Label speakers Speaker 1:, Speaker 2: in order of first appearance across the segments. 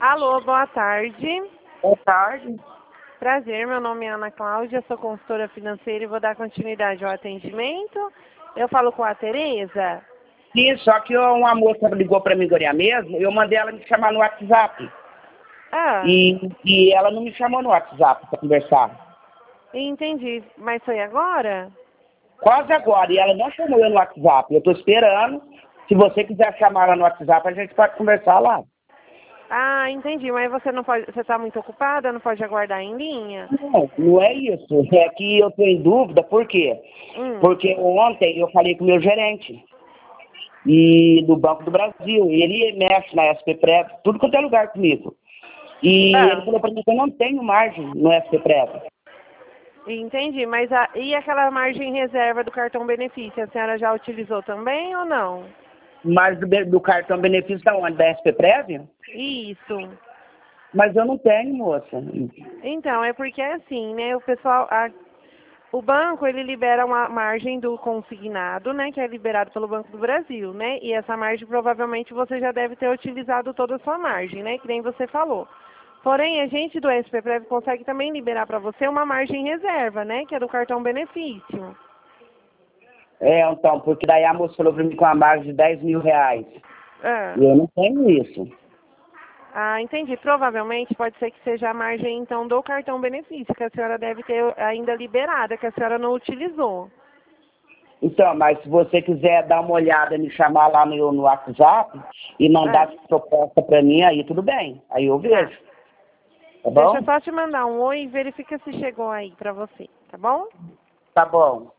Speaker 1: Alô, boa tarde.
Speaker 2: Boa tarde.
Speaker 1: Prazer, meu nome é Ana Cláudia, sou consultora financeira e vou dar continuidade ao atendimento. Eu falo com a Tereza?
Speaker 2: Sim, só que uma moça ligou para mim agora mesmo, eu mandei ela me chamar no WhatsApp.
Speaker 1: Ah,
Speaker 2: E ela não me chamou no WhatsApp para conversar.
Speaker 1: entendi. Mas foi agora?
Speaker 2: Quase agora, e ela não chamou eu no WhatsApp. Eu estou esperando. Se você quiser chamar ela no WhatsApp, a gente pode conversar lá.
Speaker 1: Ah, entendi. Mas você não pode, você está muito ocupada, não pode aguardar em linha?
Speaker 2: Não, não é isso. É que eu estou em dúvida, por quê?
Speaker 1: Hum.
Speaker 2: Porque ontem eu falei com o meu gerente e do Banco do Brasil. E ele mexe na SPPrev, tudo quanto é lugar comigo. E ele
Speaker 1: Ah,
Speaker 2: falou para mim que eu não tenho margem no SPPrev.
Speaker 1: entendi. Mas e aquela margem reserva do cartão benefício, a senhora já utilizou também ou não?
Speaker 2: Mas do cartão benefício da onde? Da SPPrev?
Speaker 1: Isso.
Speaker 2: Mas eu não tenho, moça.
Speaker 1: Então, é porque é assim, né? O banco, ele libera uma margem do consignado, né? Que é liberado pelo Banco do Brasil, né? E essa margem, provavelmente, você já deve ter utilizado toda a sua margem, né? Que nem você falou. Porém, a gente do SPPrev consegue também liberar para você uma margem reserva, né? Que é do cartão benefício.
Speaker 2: É, então, porque daí a moça falou para mim com a margem de 10 mil reais.
Speaker 1: Ah.
Speaker 2: E eu não tenho isso.
Speaker 1: Ah, entendi. Provavelmente pode ser que seja a margem, então, do cartão benefício, que a senhora deve ter ainda liberada, que a senhora não utilizou.
Speaker 2: Então, mas se você quiser dar uma olhada, me chamar lá no WhatsApp e mandar
Speaker 1: Ah,
Speaker 2: essa proposta para mim, aí tudo bem. Aí eu
Speaker 1: tá.
Speaker 2: vejo. Tá
Speaker 1: Deixa eu
Speaker 2: bom?
Speaker 1: só te mandar um oi e verifica se chegou aí pra você, tá bom?
Speaker 2: Tá bom.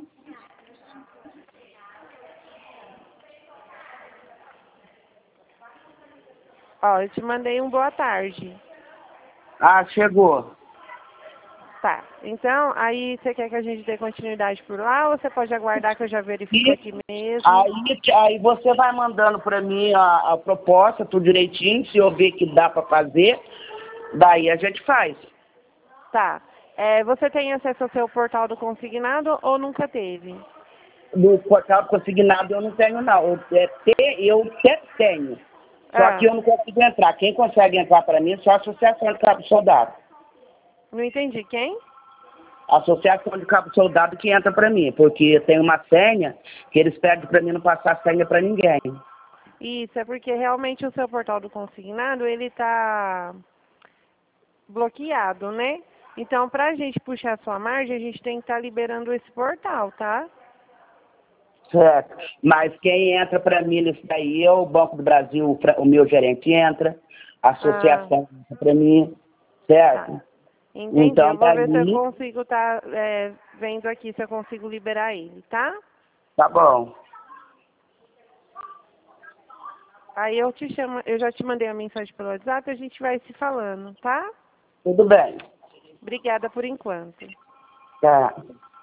Speaker 1: Ó, eu te mandei um boa tarde.
Speaker 2: Ah, chegou.
Speaker 1: Tá. Então, aí você quer que a gente dê continuidade por lá ou você pode aguardar que eu já verifico
Speaker 2: E
Speaker 1: aqui mesmo?
Speaker 2: aí você vai mandando para mim a proposta, tudo direitinho, se eu ver que dá para fazer, daí a gente faz.
Speaker 1: Tá. Você tem acesso ao seu portal do consignado ou nunca teve?
Speaker 2: No portal consignado eu não tenho, não. Eu até tenho. Só que
Speaker 1: Ah,
Speaker 2: eu não consigo entrar. Quem consegue entrar para mim é só a Associação de Cabo Soldado.
Speaker 1: não entendi. Quem?
Speaker 2: A Associação de Cabo Soldado que entra para mim, porque tem uma senha que eles pedem para mim não passar a senha para ninguém.
Speaker 1: Isso, é porque realmente o seu portal do consignado, ele tá bloqueado, né? Então, pra gente puxar a sua margem, a gente tem que estar liberando esse portal, tá?
Speaker 2: Certo. Mas quem entra para mim nisso daí é o Banco do Brasil, o meu gerente entra, a
Speaker 1: Ah,
Speaker 2: associação entra para mim,
Speaker 1: tá.
Speaker 2: certo?
Speaker 1: Entendi.
Speaker 2: Então
Speaker 1: Eu vou ver se eu
Speaker 2: daí,
Speaker 1: consigo estar vendo aqui se eu consigo liberar ele, tá?
Speaker 2: tá bom.
Speaker 1: Aí eu te chamo, eu já te mandei a mensagem pelo WhatsApp, a gente vai se falando, tá?
Speaker 2: Tudo bem.
Speaker 1: Obrigada por enquanto.
Speaker 2: Tá.